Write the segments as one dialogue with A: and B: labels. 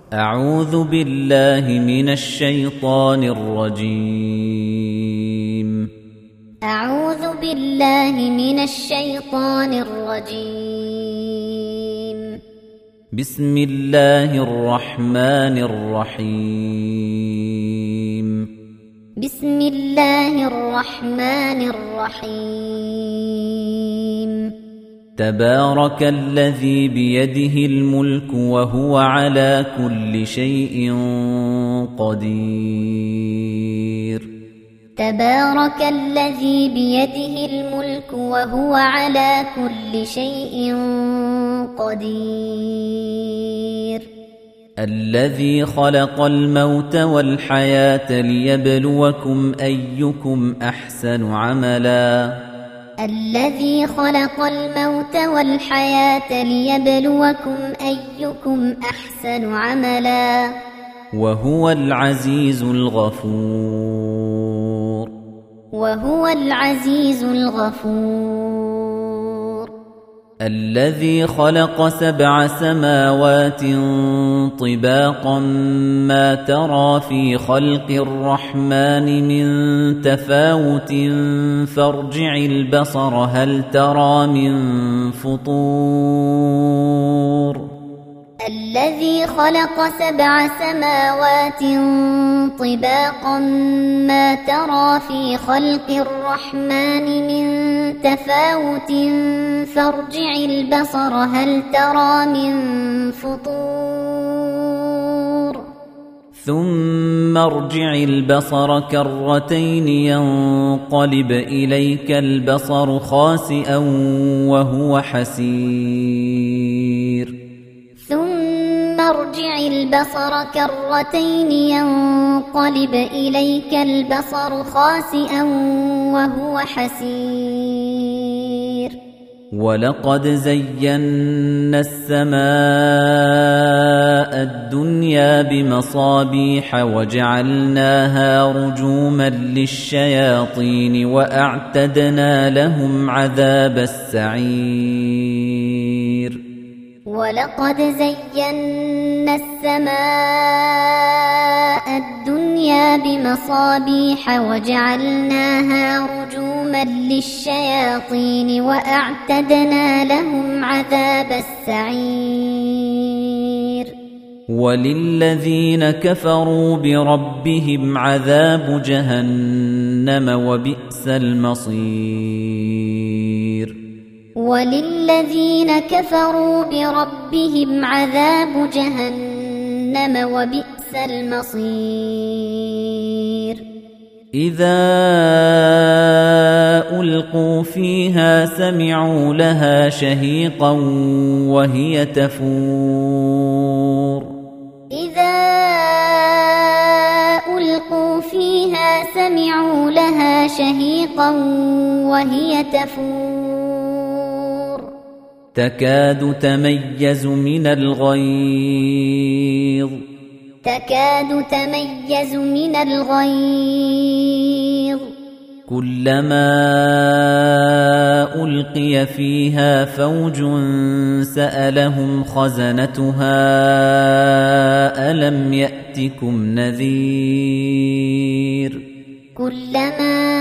A: أعوذ بالله من الشيطان الرجيم.
B: أعوذ بالله من الشيطان الرجيم.
A: بسم الله الرحمن الرحيم.
B: بسم الله الرحمن الرحيم.
A: تبارك الذي بيده الملك وهو على كل شيء قدير.
B: تبارك الذي بيده الملك وهو على كل شيء قدير.
A: الذي خلق الموت والحياة ليبلوكم أيكم أحسن عملا.
B: الذي خلق الموت والحياة ليبلوكم أيكم أحسن عملا.
A: وهو العزيز الغفور.
B: وهو العزيز الغفور.
A: الذي خلق 7 سماوات طباقا ما ترى في خلق الرحمن من تفاوت فارجع البصر هل ترى من فطور.
B: الذي خلق 7 سماوات طباقا ما ترى في خلق الرحمن من تفاوت فارجع البصر هل ترى من فطور.
A: ثم ارجع البصر كرتين ينقلب إليك البصر خاسئا وهو حسير.
B: ثم ارجع البصر كرتين ينقلب إليك البصر خاسئا وهو حسير.
A: ولقد زينا السماء الدنيا بمصابيح وجعلناها رجوما للشياطين وأعتدنا لهم عذاب السعير.
B: ولقد زينا السماء الدنيا بمصابيح وجعلناها رجوما للشياطين وأعتدنا لهم عذاب السعير.
A: وللذين كفروا بربهم عذاب جهنم وبئس المصير.
B: وللذين كفروا بربهم عذاب جهنم وبئس المصير.
A: إذا ألقوا فيها سمعوا لها شهيقا وهي تفور.
B: إذا ألقوا فيها سمعوا لها شهيقا وهي تفور.
A: تكاد تميز من الغيظ.
B: تكاد تميز من الغيظ.
A: كلما ألقي فيها فوج سألهم خزنتها ألم يأتكم نذير.
B: كلما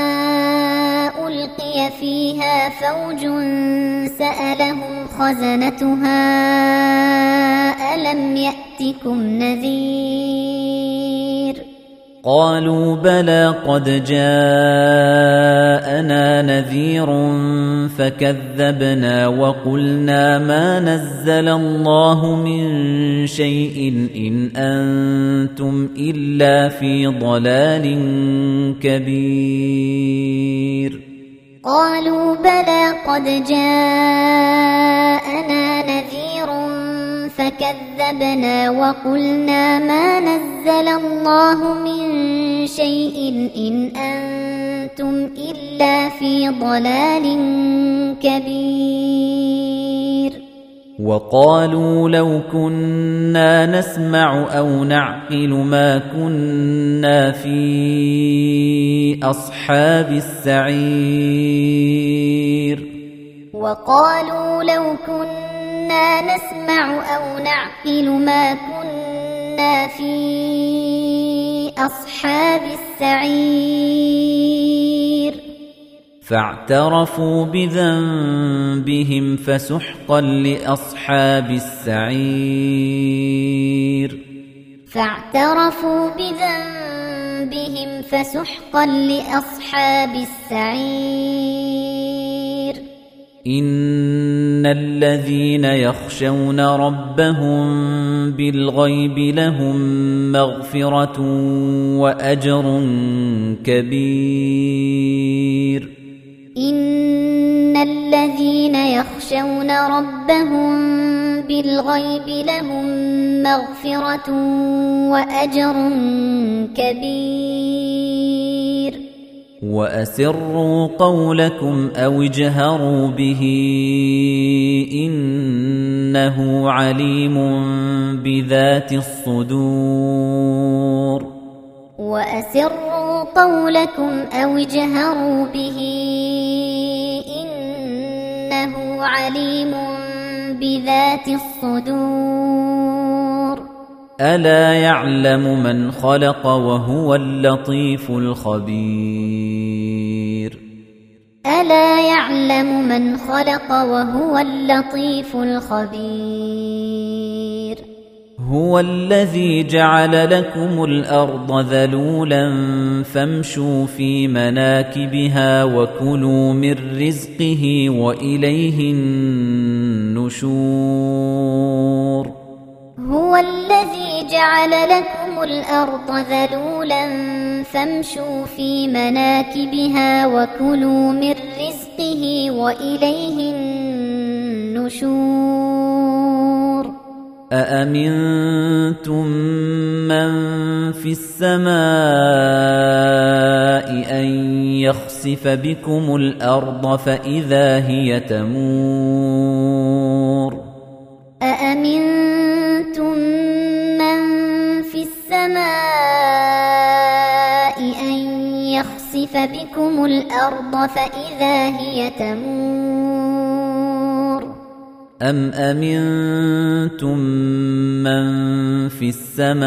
B: ألقي فيها فوج سألهم خزنتها ألم يأتكم نذير.
A: قالوا بلى قد جاءنا نذير فكذبنا وقلنا ما نزل الله من شيء إن أنتم إلا في ضلال كبير.
B: قالوا بلى قد جاءنا نذير فكذبنا وقلنا ما نزل الله من شيء إن أنتم إلا في ضلال كبير.
A: وقالوا لو كنا نسمع أو نعقل ما كنا في أصحاب السعير.
B: وقالوا لو كنا نسمع أو نعقل ما كنا كنا في أصحاب السعير
A: فاعترفوا بذنبهم فسحقا لأصحاب السعير
B: فاعترفوا بذنبهم فسحقا لأصحاب السعير
A: إن الذين يخشون ربهم بالغيب لهم مغفرة وأجر كبير
B: إن الذين يخشون ربهم بالغيب لهم مغفرة وأجر كبير
A: وأسروا قولكم أو اجهروا به إنه عليم بذات الصدور
B: وأسروا قولكم أو اجهروا به إنه عليم بذات الصدور
A: ألا يعلم من خلق وهو اللطيف الخبير
B: ألا يعلم من خلق وهو اللطيف الخبير
A: هو الذي جعل لكم الأرض ذلولا فامشوا في مناكبها وكلوا من رزقه وإليه النشور
B: هو الذي جعل لكم الأرض ذلولا فامشوا في مناكبها وكلوا من رزقه وإليه النشور
A: أأمنتم من في السماء أن يخسف بكم الأرض فإذا هي تمور
B: أأمنتم من في السماء أن يخسف بكم الأرض فإذا هي تمور
A: أم أمنتم من في السماء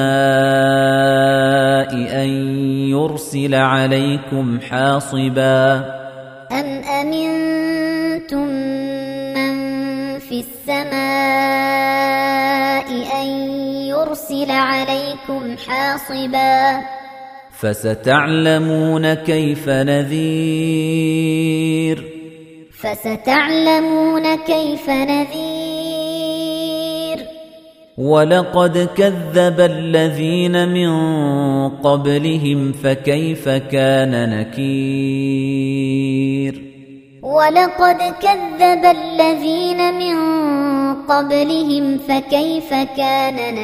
A: أن يرسل عليكم حاصبا
B: أم أمنتم من في السماء أن يرسل عليكم حاصبا
A: فستعلمون كيف نذير
B: فستعلمون كيف نذير
A: ولقد كذب الذين من قبلهم فكيف كان نكير
B: ولقد كذب الذين من قبلهم فكيف كان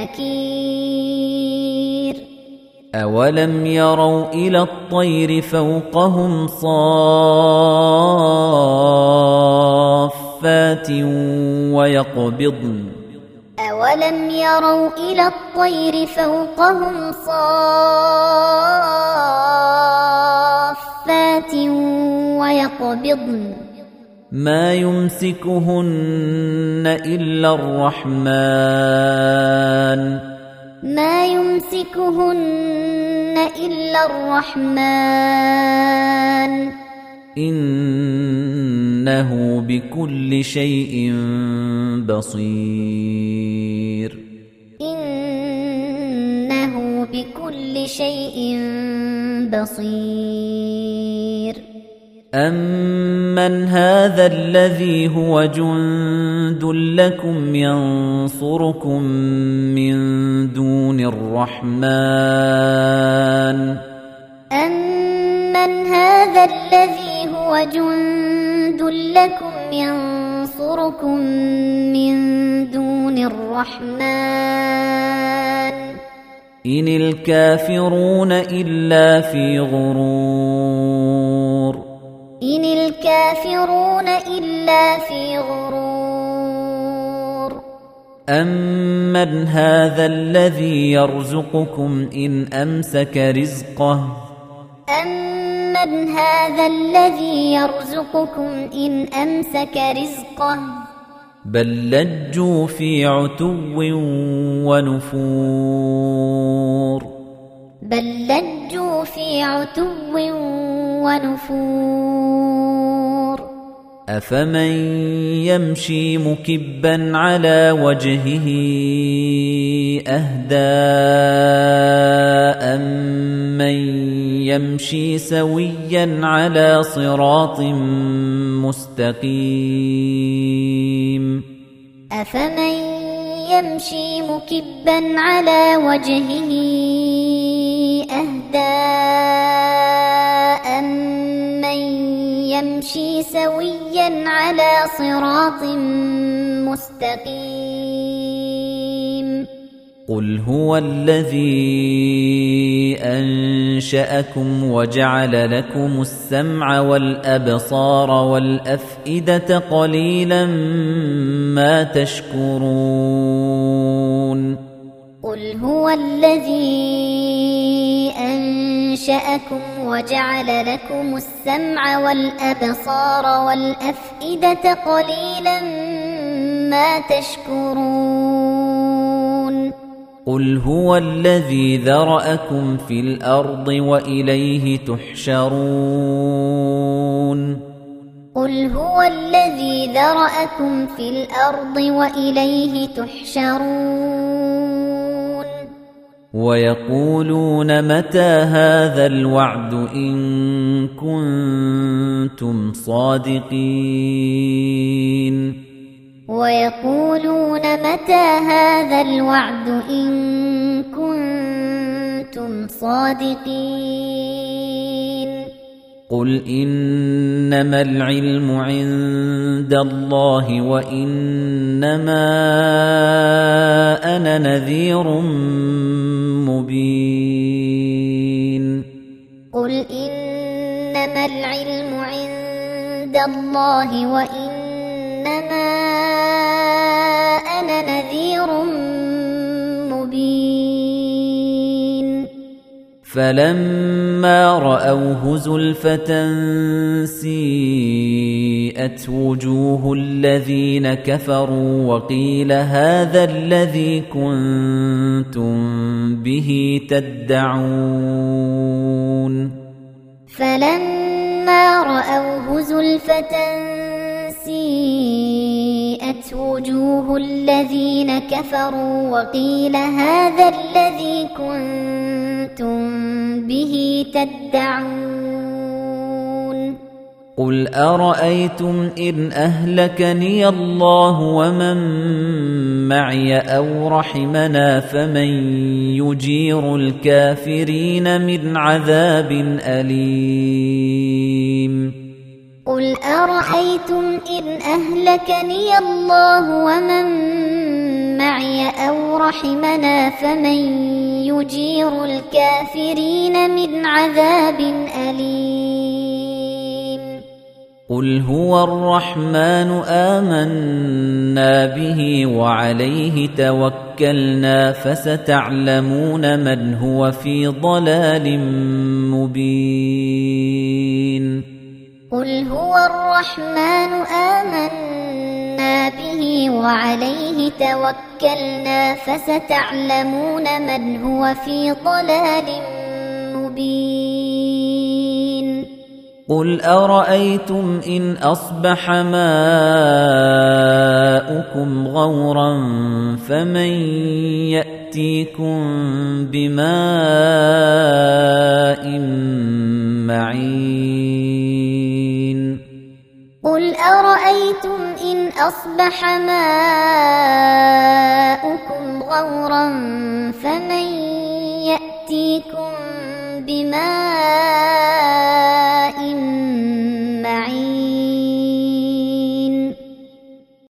B: نكير
A: أولم يروا إلى الطير فوقهم صافات ويقبضن
B: أولم يروا إلى الطير فوقهم صافات ويقبضن
A: ما يمسكهن إلا الرحمن
B: ما يمسكهن إلا الرحمن
A: إنه بكل شيء بصير
B: إنه بكل شيء بصير
A: أمن هذا الذي هو جند لكم ينصركم من دون الرحمن
B: أمن هذا الذي هو جند لكم ينصركم من دون الرحمن
A: إن الكافرون إلا في غرور
B: إن الكافرون إلا في غرور
A: أمن هذا الذي يرزقكم إن أمسك رزقه
B: أمن هذا الذي يرزقكم إن أمسك رزقه
A: بل لجوا في عتو ونفور
B: بل لجوا في عتو ونفور
A: أفمن يمشي مكبا على وجهه أهدى أمن يمشي سويا على صراط مستقيم
B: أفمن يمشي مكبا على وجهه أهدى أمن يمشي سويا على صراط مستقيم
A: قل هو الذي أنشأكم وجعل لكم السمع والأبصار والأفئدة قليلا ما تشكرون
B: قل هو الذي أنشأكم وجعل لكم السمع والأبصار والأفئدة قليلا ما تشكرون
A: قل هو الذي ذرأكم في الأرض وإليه تحشرون
B: قل هو الذي ذرأكم في الأرض وإليه تحشرون
A: ويقولون متى هذا الوعد إن كنتم صادقين
B: ويقولون متى هذا الوعد إن كنتم صادقين
A: قل إنما العلم عند الله وإنما أنا نذير مبين
B: قل إنما العلم عند الله وإنما أنا نذير مبين
A: فلما رأوه زلفة سيئت وجوه الذين كفروا وقيل هذا الذي كنتم به تدعون
B: فلما رأوه زلفة سيئت وجوه الذين كفروا وقيل هذا الذي كنتم به تدعون
A: قل أرأيتم إن أهلكني الله ومن معي أو رحمنا فمن يجير الكافرين من عذاب أليم
B: قل أرأيتم إن أهلكني الله ومن معي أو رحمنا فمن يجير الكافرين من عذاب أليم
A: قل هو الرحمن آمنا به وعليه توكلنا فستعلمون من هو في ضلال مبين
B: قل هو الرحمن آمنا به وعليه توكلنا فستعلمون من هو في ضلال مبين
A: قل أرأيتم إن أصبح ماؤكم غورا فمن يأتيكم بماء معين
B: قل أرأيتم إن أصبح ماؤكم غورا فمن يأتيكم بماء